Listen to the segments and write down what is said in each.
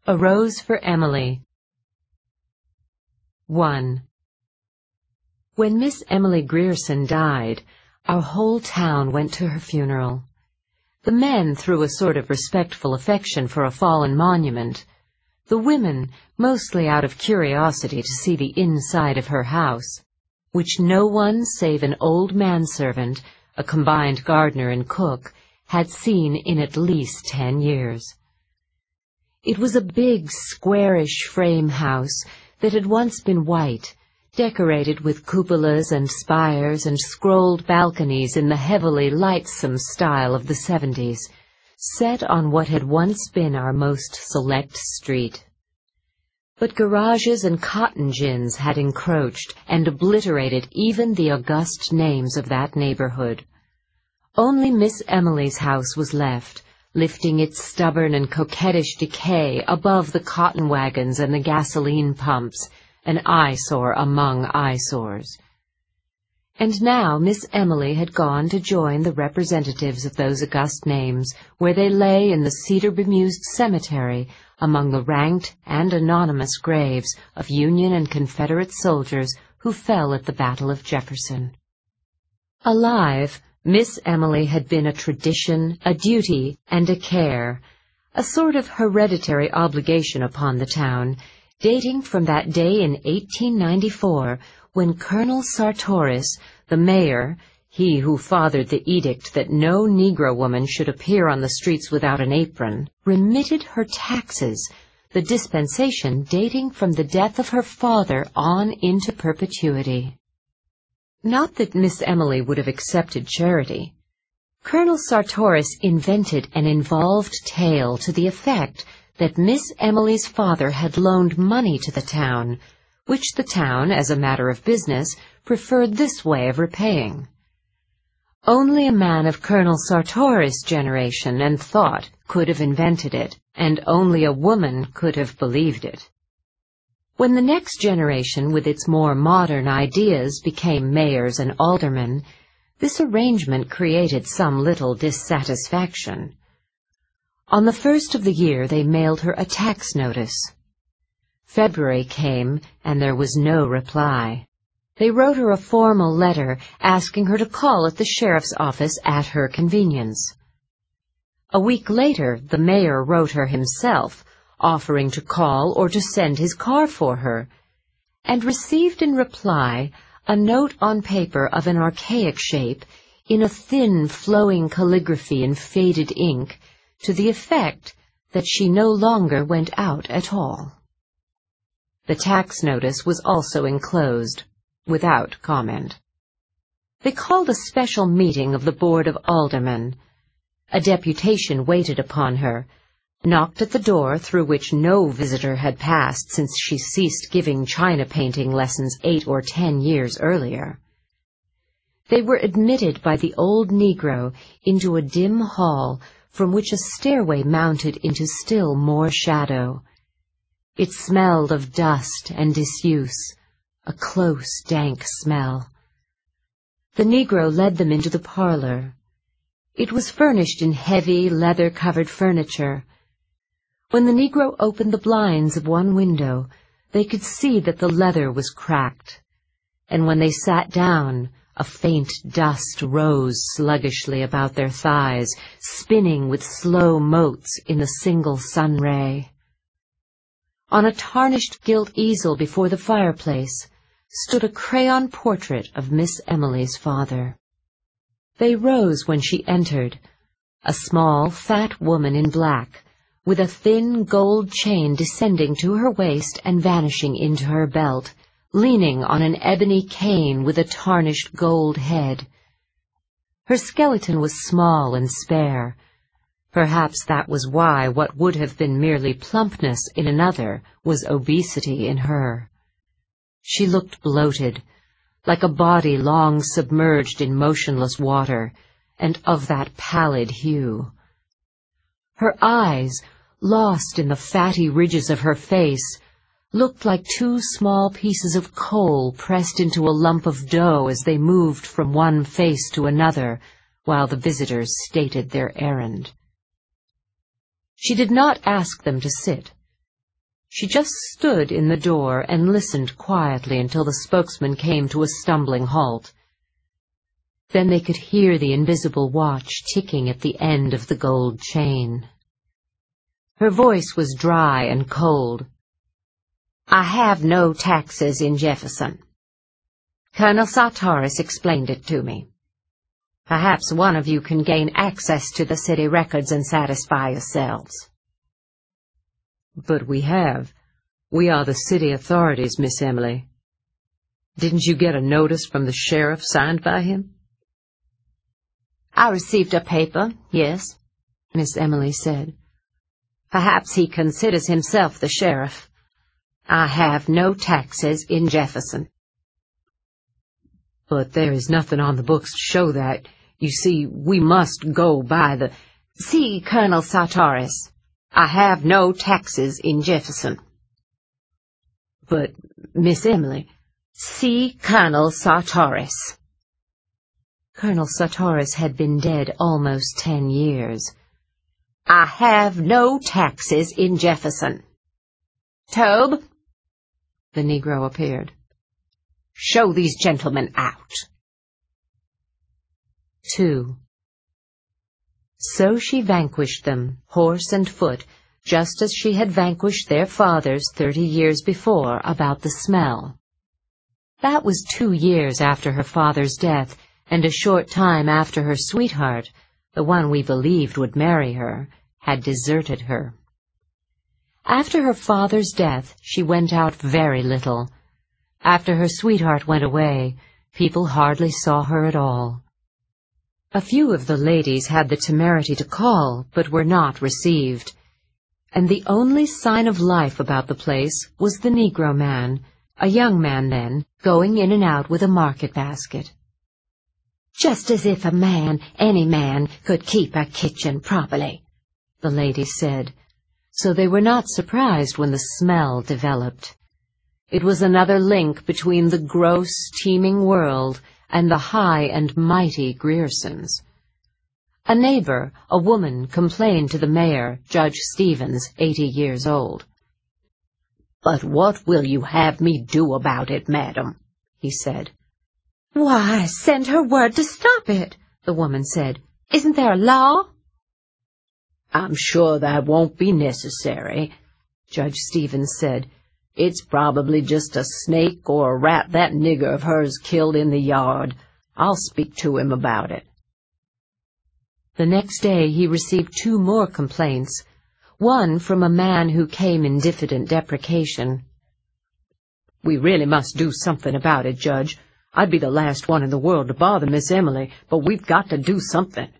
A Rose for Emily. 1. When Miss Emily Grierson died, our whole town went to her funeral. The men threw a sort of respectful affection for a fallen monument. The women, mostly out of curiosity to see the inside of her house, which no one save an old manservant, a combined gardener and cook, had seen in at least 10 years. It was a big, squarish frame house that had once been white, decorated with cupolas and spires and scrolled balconies in the heavily lightsome style of the 70s, set on what had once been our most select street. But garages and cotton gins had encroached and obliterated even the august names of that neighborhood. Only Miss Emily's house was left, lifting its stubborn and coquettish decay above the cotton wagons and the gasoline pumps, an eyesore among eyesores. And now Miss Emily had gone to join the representatives of those august names, where they lay in the cedar-bemused cemetery among the ranked and anonymous graves of Union and Confederate soldiers who fell at the Battle of Jefferson. Alive, Miss Emily had been a tradition, a duty, and a care, a sort of hereditary obligation upon the town, dating from that day in 1894 when Colonel Sartoris, the mayor, he who fathered the edict that no Negro woman should appear on the streets without an apron, remitted her taxes, the dispensation dating from the death of her father on into perpetuity. Not that Miss Emily would have accepted charity. Colonel Sartoris invented an involved tale to the effect that Miss Emily's father had loaned money to the town, which the town, as a matter of business, preferred this way of repaying. Only a man of Colonel Sartoris' generation and thought could have invented it, and only a woman could have believed it. When the next generation with its more modern ideas became mayors and aldermen, this arrangement created some little dissatisfaction. On the first of the year they mailed her a tax notice. February came, and there was no reply. They wrote her a formal letter asking her to call at the sheriff's office at her convenience. A week later the mayor wrote her himself, offering to call or to send his car for her, and received in reply a note on paper of an archaic shape, in a thin, flowing calligraphy in faded ink, to the effect that she no longer went out at all. The tax notice was also enclosed, without comment. They called a special meeting of the Board of Aldermen. A deputation waited upon her, knocked at the door through which no visitor had passed since she ceased giving china painting lessons 8 or 10 years earlier. They were admitted by the old Negro into a dim hall from which a stairway mounted into still more shadow. It smelled of dust and disuse, a close, dank smell. The Negro led them into the parlor. It was furnished in heavy, leather-covered furniture. When the Negro opened the blinds of one window, they could see that the leather was cracked, and when they sat down, a faint dust rose sluggishly about their thighs, spinning with slow motes in the single sun ray. On a tarnished gilt easel before the fireplace stood a crayon portrait of Miss Emily's father. They rose when she entered, a small, fat woman in black, with a thin gold chain descending to her waist and vanishing into her belt, leaning on an ebony cane with a tarnished gold head. Her skeleton was small and spare. Perhaps that was why what would have been merely plumpness in another was obesity in her. She looked bloated, like a body long submerged in motionless water, and of that pallid hue. Her eyes, lost in the fatty ridges of her face, looked like 2 small pieces of coal pressed into a lump of dough as they moved from one face to another, while the visitors stated their errand. She did not ask them to sit. She just stood in the door and listened quietly until the spokesman came to a stumbling halt. Then they could hear the invisible watch ticking at the end of the gold chain. Her voice was dry and cold. "I have no taxes in Jefferson. Colonel Sartoris explained it to me. Perhaps one of you can gain access to the city records and satisfy yourselves." "But we have. We are the city authorities, Miss Emily. Didn't you get a notice from the sheriff signed by him?" "I received a paper, yes," Miss Emily said. "Perhaps he considers himself the sheriff. I have no taxes in Jefferson." "But there is nothing on the books to show that. You see, we must go by the—" "See Colonel Sartoris. I have no taxes in Jefferson." "But, Miss Emily—" "See Colonel Sartoris." Colonel Sartoris had been dead almost 10 years. "I have no taxes in Jefferson. Tobe." The Negro appeared. "Show these gentlemen out." 2. So she vanquished them, horse and foot, just as she had vanquished their fathers 30 years before about the smell. That was 2 years after her father's death, and a short time after her sweetheart, the one we believed would marry her, had deserted her. After her father's death, she went out very little. After her sweetheart went away, people hardly saw her at all. A few of the ladies had the temerity to call, but were not received. And the only sign of life about the place was the Negro man, a young man then, going in and out with a market basket. "Just as if any man, could keep a kitchen properly," the ladies said, so they were not surprised when the smell developed. It was another link between the gross, teeming world and the high and mighty Griersons. A neighbor, a woman, complained to the mayor, Judge Stevens, 80 years old. "But what will you have me do about it, madam?" he said. "Why, send her word to stop it," the woman said. "Isn't there a law?" "I'm sure that won't be necessary," Judge Stevens said. "It's probably just a snake or a rat that nigger of hers killed in the yard. I'll speak to him about it." The next day he received 2 more complaints, one from a man who came in diffident deprecation. "We really must do something about it, Judge. I'd be the last one in the world to bother Miss Emily, but we've got to do something."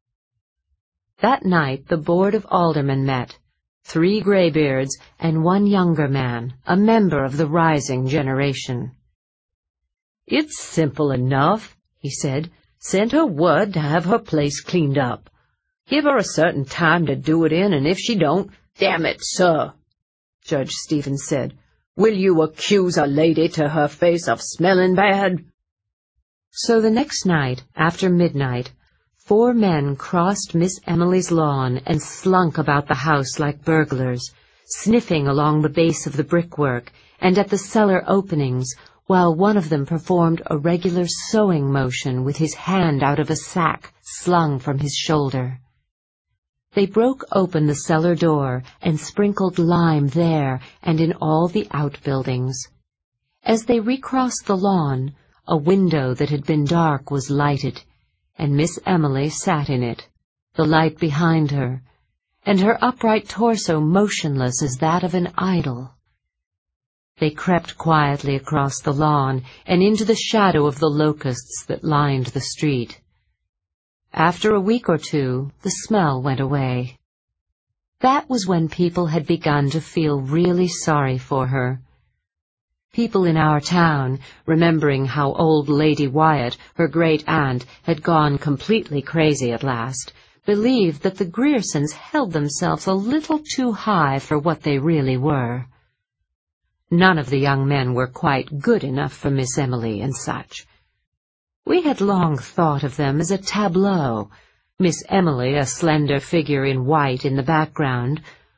That night the Board of Aldermen met, 3 graybeards and 1 younger man, a member of the rising generation. "It's simple enough," he said. "Send her word to have her place cleaned up. Give her a certain time to do it in, and if she don't—" "Damn it, sir," Judge Stevens said, "will you accuse a lady to her face of smelling bad?" So the next night, after midnight, 4 men crossed Miss Emily's lawn and slunk about the house like burglars, sniffing along the base of the brickwork and at the cellar openings, while one of them performed a regular sewing motion with his hand out of a sack slung from his shoulder. They broke open the cellar door and sprinkled lime there and in all the outbuildings. As they recrossed the lawn, a window that had been dark was lighted, and Miss Emily sat in it, the light behind her, and her upright torso motionless as that of an idol. They crept quietly across the lawn and into the shadow of the locusts that lined the street. After a week or 2, the smell went away. That was when people had begun to feel really sorry for her. People in our town, remembering how old Lady Wyatt, her great-aunt, had gone completely crazy at last, believed that the Griersons held themselves a little too high for what they really were. None of the young men were quite good enough for Miss Emily and such. We had long thought of them as a tableau, Miss Emily a slender figure in white in the background,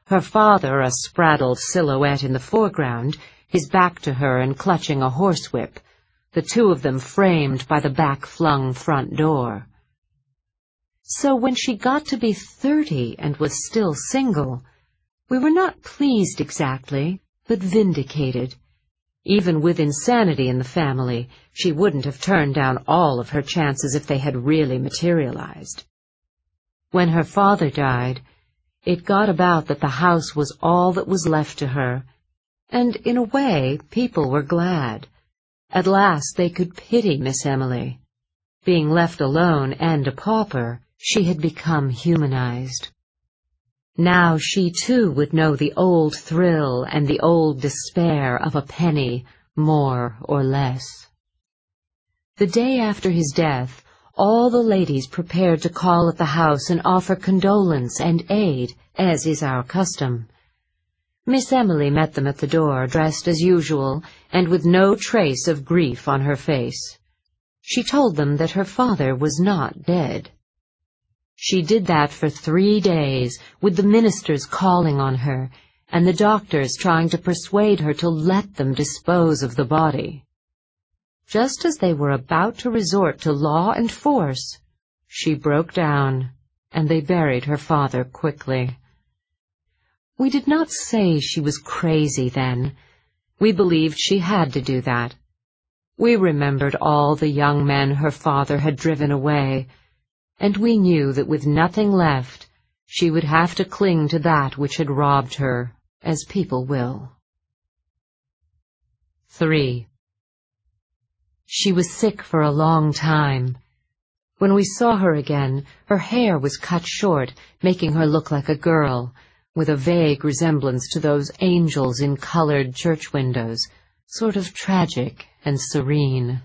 her father a spraddled silhouette in the foreground, his back to her and clutching a horsewhip, the two of them framed by the back-flung front door. So when she got to be 30 and was still single, we were not pleased exactly, but vindicated. Even with insanity in the family, she wouldn't have turned down all of her chances if they had really materialized. When her father died, it got about that the house was all that was left to her, and in a way people were glad. At last they could pity Miss Emily. Being left alone and a pauper, she had become humanized. Now she too would know the old thrill and the old despair of a penny, more or less. The day after his death, all the ladies prepared to call at the house and offer condolence and aid, as is our custom. Miss Emily met them at the door, dressed as usual, and with no trace of grief on her face. She told them that her father was not dead. She did that for 3 days, with the ministers calling on her, and the doctors trying to persuade her to let them dispose of the body. Just as they were about to resort to law and force, she broke down, and they buried her father quickly. We did not say she was crazy then. We believed she had to do that. We remembered all the young men her father had driven away, and we knew that with nothing left, she would have to cling to that which had robbed her, as people will. 3. She was sick for a long time. When we saw her again, her hair was cut short, making her look like a girl, with a vague resemblance to those angels in colored church windows, sort of tragic and serene.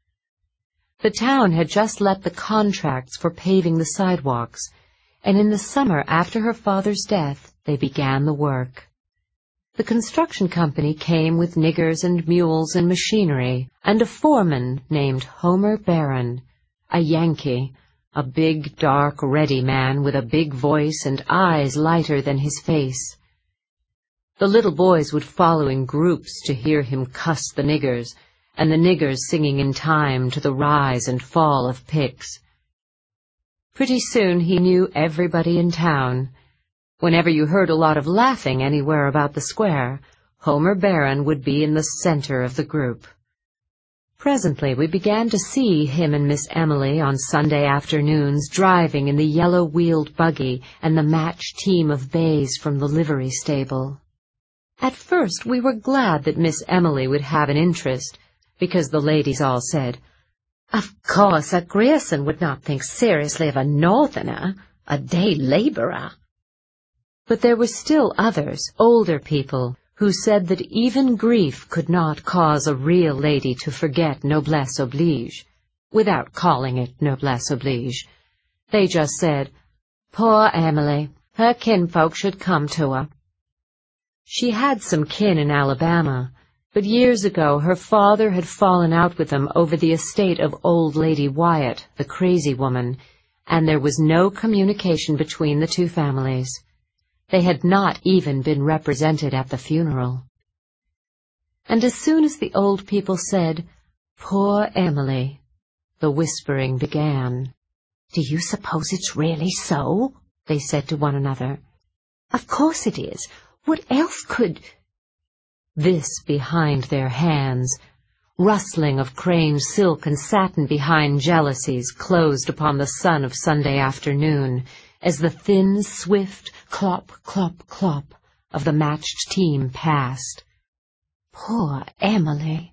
The town had just let the contracts for paving the sidewalks, and in the summer after her father's death they began the work. The construction company came with niggers and mules and machinery, and a foreman named Homer Barron, a Yankee, a big, dark, ready man with a big voice and eyes lighter than his face. The little boys would follow in groups to hear him cuss the niggers, and the niggers singing in time to the rise and fall of picks. Pretty soon he knew everybody in town. Whenever you heard a lot of laughing anywhere about the square, Homer Barron would be in the center of the group. Presently we began to see him and Miss Emily on Sunday afternoons driving in the yellow-wheeled buggy and the matched team of bays from the livery stable. At first we were glad that Miss Emily would have an interest, because the ladies all said, "Of course, a Grierson would not think seriously of a northerner, a day laborer." But there were still others, older people, who said that even grief could not cause a real lady to forget noblesse oblige, without calling it noblesse oblige. They just said, "Poor Emily, her kinfolk should come to her." She had some kin in Alabama, but years ago her father had fallen out with them over the estate of old Lady Wyatt, the crazy woman, and there was no communication between the two families. They had not even been represented at the funeral. And as soon as the old people said, "Poor Emily," the whispering began. "Do you suppose it's really so?" they said to one another. "Of course it is. What else could—" This behind their hands, rustling of craned silk and satin behind jealousies closed upon the sun of Sunday afternoon, as the thin, swift clop, clop, clop of the matched team passed. Poor Emily!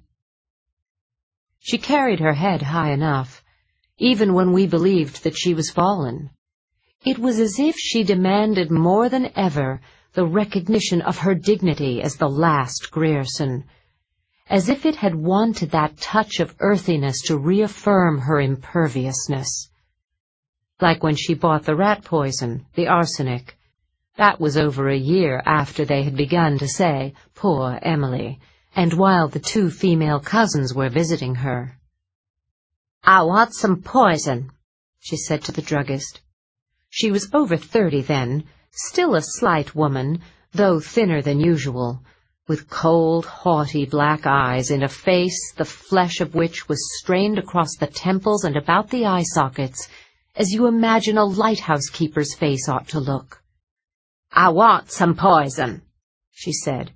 She carried her head high enough, even when we believed that she was fallen. It was as if she demanded more than ever the recognition of her dignity as the last Grierson, as if it had wanted that touch of earthiness to reaffirm her imperviousness. Like when she bought the rat poison, the arsenic. That was over a year after they had begun to say, "Poor Emily," and while the two female cousins were visiting her. "I want some poison," she said to the druggist. She was over 30 then, still a slight woman, though thinner than usual, with cold, haughty black eyes and a face the flesh of which was strained across the temples and about the eye sockets, as you imagine a lighthouse keeper's face ought to look. "I want some poison," she said.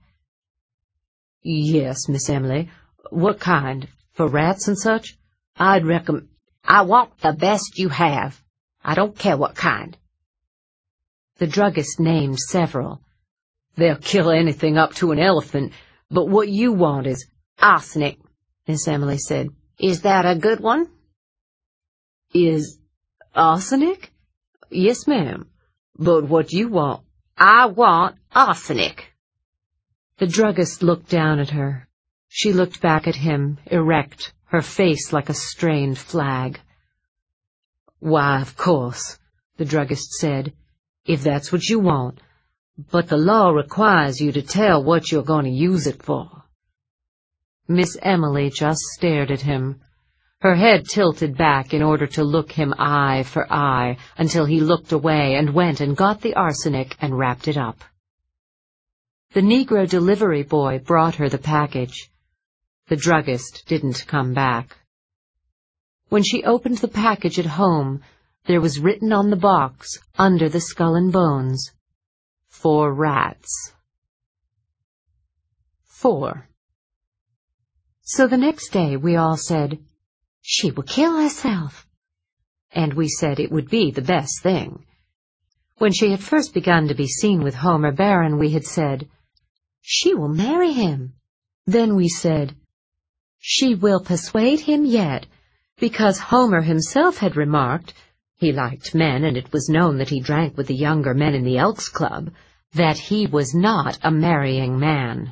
"Yes, Miss Emily. What kind? For rats and such? I want the best you have. I don't care what kind." The druggist named several. "They'll kill anything up to an elephant, but what you want is—" "Arsenic," Miss Emily said. "Is that a good one?" "Is arsenic? Yes, ma'am. But what you want—" "I want arsenic." The druggist looked down at her. She looked back at him, erect, her face like a strained flag. "Why, of course," the druggist said, "if that's what you want. But the law requires you to tell what you're going to use it for." Miss Emily just stared at him. Her head tilted back in order to look him eye for eye until he looked away and went and got the arsenic and wrapped it up. The Negro delivery boy brought her the package. The druggist didn't come back. When she opened the package at home, there was written on the box, under the skull and bones, "For rats." 4. So the next day we all said, "She will kill herself." And we said it would be the best thing. When she had first begun to be seen with Homer Barron, we had said, "She will marry him." Then we said, "She will persuade him yet," because Homer himself had remarked, he liked men and it was known that he drank with the younger men in the Elks Club, that he was not a marrying man.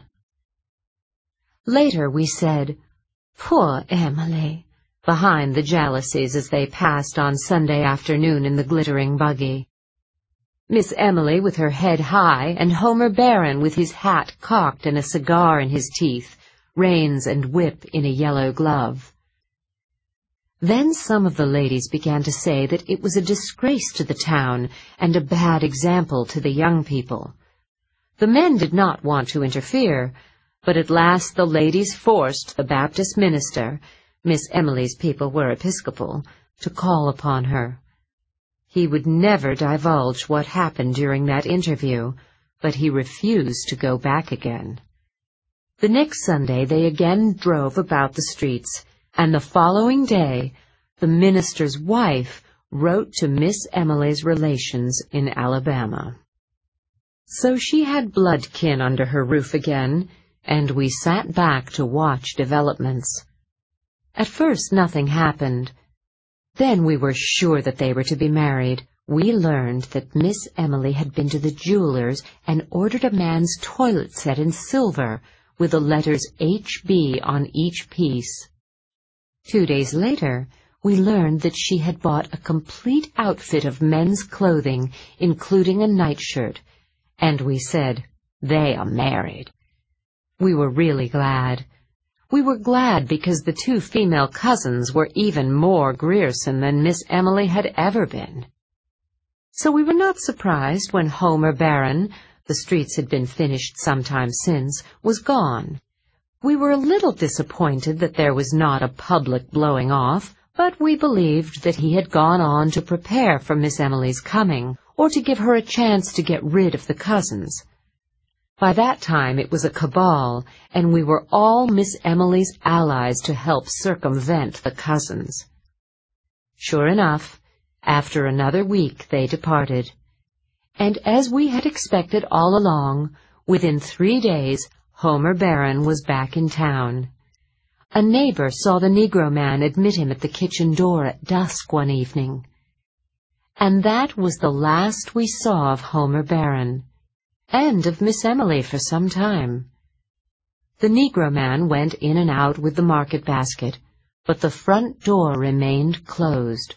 Later we said, "Poor Emily," behind the jalousies as they passed on Sunday afternoon in the glittering buggy. Miss Emily with her head high, and Homer Barron with his hat cocked and a cigar in his teeth, reins and whip in a yellow glove. Then some of the ladies began to say that it was a disgrace to the town and a bad example to the young people. The men did not want to interfere, but at last the ladies forced the Baptist minister, Miss Emily's people were Episcopal, to call upon her. He would never divulge what happened during that interview, but he refused to go back again. The next Sunday they again drove about the streets, and the following day the minister's wife wrote to Miss Emily's relations in Alabama. So she had blood kin under her roof again, and we sat back to watch developments. At first nothing happened. Then we were sure that they were to be married. We learned that Miss Emily had been to the jeweler's and ordered a man's toilet set in silver, with the letters H.B. on each piece. 2 days later, we learned that she had bought a complete outfit of men's clothing, including a nightshirt, and we said, "They are married." We were really glad. We were glad because the 2 female cousins were even more Grierson than Miss Emily had ever been. So we were not surprised when Homer Barron, the streets had been finished some time since, was gone. We were a little disappointed that there was not a public blowing off, but we believed that he had gone on to prepare for Miss Emily's coming, or to give her a chance to get rid of the cousins. By that time it was a cabal, and we were all Miss Emily's allies to help circumvent the cousins. Sure enough, after another week they departed. And as we had expected all along, within 3 days Homer Barron was back in town. A neighbor saw the Negro man admit him at the kitchen door at dusk one evening. And that was the last we saw of Homer Barron, and of Miss Emily for some time. The Negro man went in and out with the market basket, but the front door remained closed.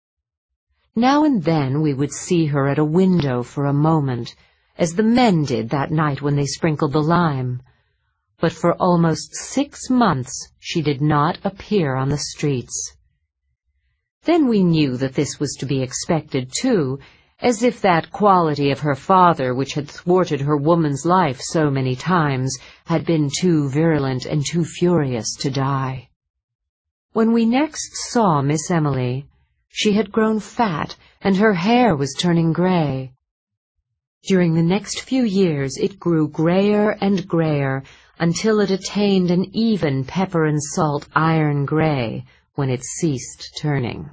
Now and then we would see her at a window for a moment, as the men did that night when they sprinkled the lime, but for almost 6 months she did not appear on the streets. Then we knew that this was to be expected too, as if that quality of her father which had thwarted her woman's life so many times had been too virulent and too furious to die. When we next saw Miss Emily, she had grown fat, and her hair was turning gray. During the next few years it grew grayer and grayer, until it attained an even pepper and salt iron gray when it ceased turning.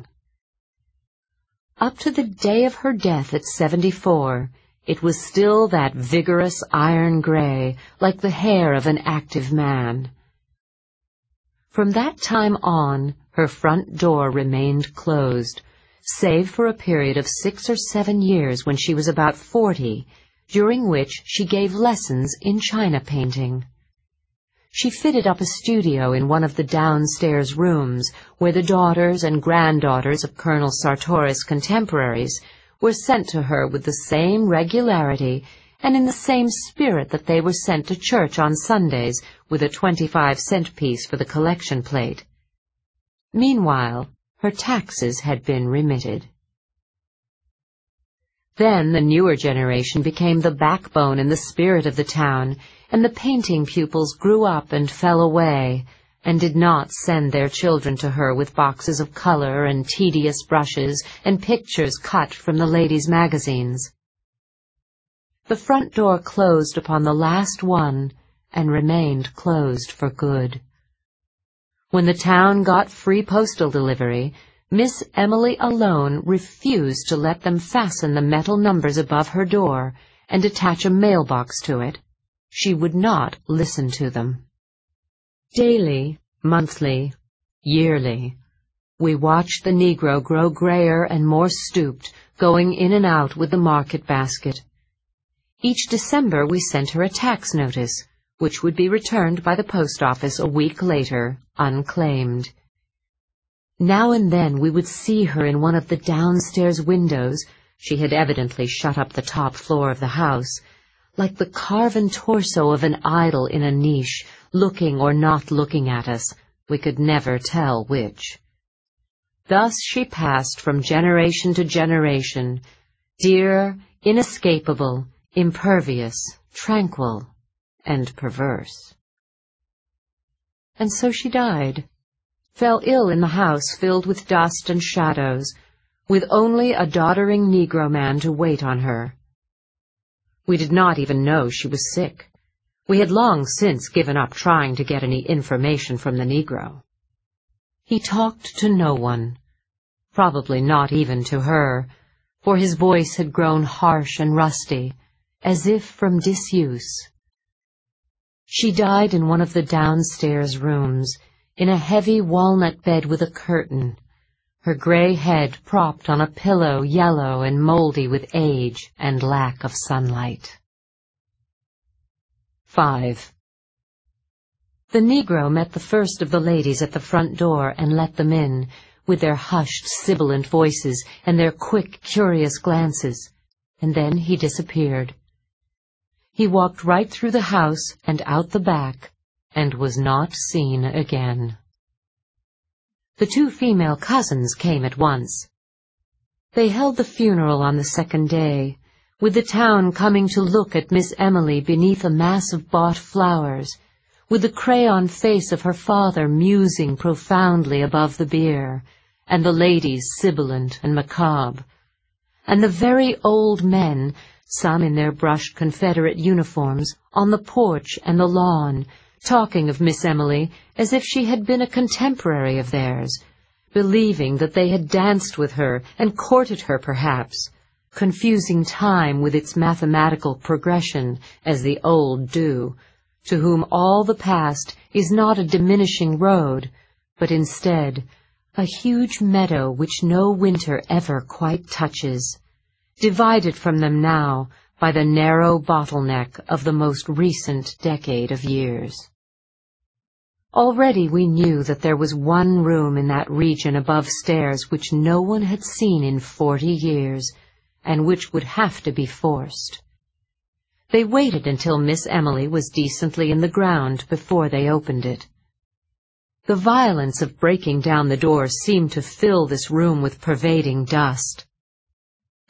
Up to the day of her death at 74, it was still that vigorous iron gray, like the hair of an active man. From that time on, her front door remained closed, save for a period of 6 or 7 years when she was about 40, during which she gave lessons in china painting. She fitted up a studio in one of the downstairs rooms, where the daughters and granddaughters of Colonel Sartoris' contemporaries were sent to her with the same regularity and in the same spirit that they were sent to church on Sundays with a 25-cent piece for the collection plate. Meanwhile, her taxes had been remitted. Then the newer generation became the backbone and the spirit of the town, and the painting pupils grew up and fell away, and did not send their children to her with boxes of color and tedious brushes and pictures cut from the ladies' magazines. The front door closed upon the last one, and remained closed for good. When the town got free postal delivery, Miss Emily alone refused to let them fasten the metal numbers above her door and attach a mailbox to it. She would not listen to them. Daily, monthly, yearly, we watched the Negro grow grayer and more stooped, going in and out with the market basket. Each December we sent her a tax notice, which would be returned by the post office a week later, unclaimed. Now and then we would see her in one of the downstairs windows. She had evidently shut up the top floor of the house, like the carven torso of an idol in a niche, looking or not looking at us, we could never tell which. Thus she passed from generation to generation, dear, inescapable, impervious, tranquil, and perverse. And so she died, fell ill in the house filled with dust and shadows, with only a doddering Negro man to wait on her. We did not even know she was sick. We had long since given up trying to get any information from the Negro. He talked to no one, probably not even to her, for his voice had grown harsh and rusty, as if from disuse. She died in one of the downstairs rooms, in a heavy walnut bed with a curtain, her gray head propped on a pillow yellow and moldy with age and lack of sunlight. 5. The Negro met the first of the ladies at the front door and let them in, with their hushed, sibilant voices and their quick, curious glances, and then he disappeared. He walked right through the house and out the back, and was not seen again. The 2 female cousins came at once. They held the funeral on the 2nd day, with the town coming to look at Miss Emily beneath a mass of bought flowers, with the crayon face of her father musing profoundly above the bier, and the ladies sibilant and macabre, and the very old men, some in their brushed Confederate uniforms, on the porch and the lawn, talking of Miss Emily as if she had been a contemporary of theirs, believing that they had danced with her and courted her perhaps, confusing time with its mathematical progression, as the old do, to whom all the past is not a diminishing road, but instead a huge meadow which no winter ever quite touches, divided from them now by the narrow bottleneck of the most recent decade of years. Already we knew that there was one room in that region above stairs which no one had seen in 40 years, and which would have to be forced. They waited until Miss Emily was decently in the ground before they opened it. The violence of breaking down the door seemed to fill this room with pervading dust.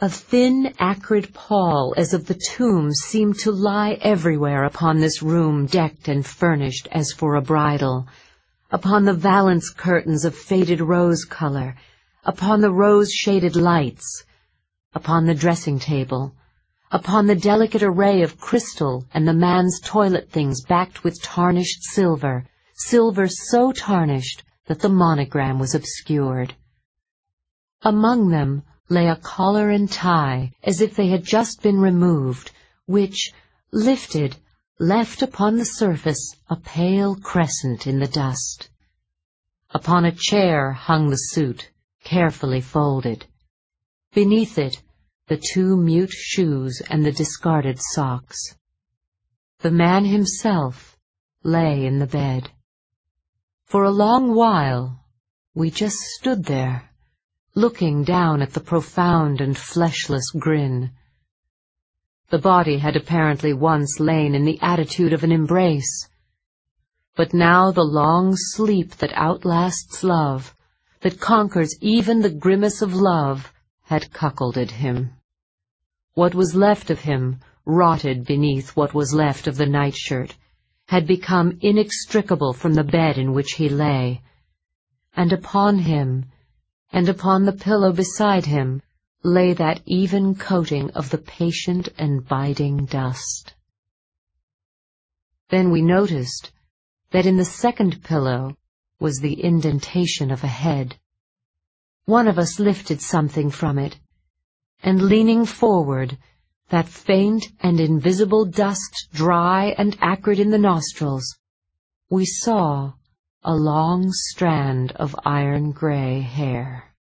A thin, acrid pall as of the tomb seemed to lie everywhere upon this room decked and furnished as for a bridal, upon the valance curtains of faded rose color, upon the rose-shaded lights, upon the dressing-table, upon the delicate array of crystal and the man's toilet things backed with tarnished silver, silver so tarnished that the monogram was obscured. Among them lay a collar and tie, as if they had just been removed, which, lifted, left upon the surface a pale crescent in the dust. Upon a chair hung the suit, carefully folded. Beneath it, the two mute shoes and the discarded socks. The man himself lay in the bed. For a long while we just stood there, looking down at the profound and fleshless grin. The body had apparently once lain in the attitude of an embrace, but now the long sleep that outlasts love, that conquers even the grimace of love, had cuckolded him. What was left of him, rotted beneath what was left of the nightshirt, had become inextricable from the bed in which he lay, and upon him, and upon the pillow beside him, lay that even coating of the patient and biding dust. Then we noticed that in the second pillow was the indentation of a head. One of us lifted something from it, and leaning forward, that faint and invisible dust dry and acrid in the nostrils, we saw a long strand of iron-gray hair.